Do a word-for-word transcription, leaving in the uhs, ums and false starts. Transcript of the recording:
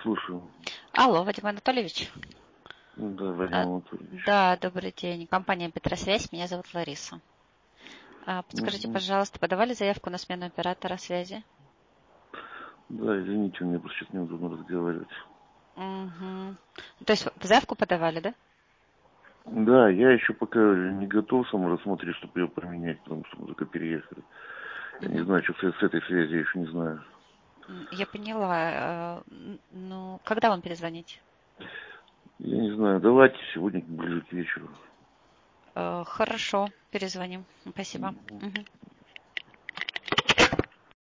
слушаю. Алло, Вадим Анатольевич. Да, Вадим А, Анатольевич. Да, добрый день. Компания Петросвязь, меня зовут Лариса. А, Подскажите, Мгм. пожалуйста, подавали заявку на смену оператора связи? Да, извините, мне просто сейчас неудобно разговаривать. Угу. То есть вы заявку подавали, да? Да, я еще пока не готов сам рассмотреть, чтобы ее поменять, потому что мы только переехали. Я не Угу. знаю, что с, с этой связи, я еще не знаю. Я поняла. А, н- Ну, когда вам перезвонить? Я не знаю, давайте сегодня ближе к вечеру. Э, Хорошо, перезвоним. Спасибо. Мгм.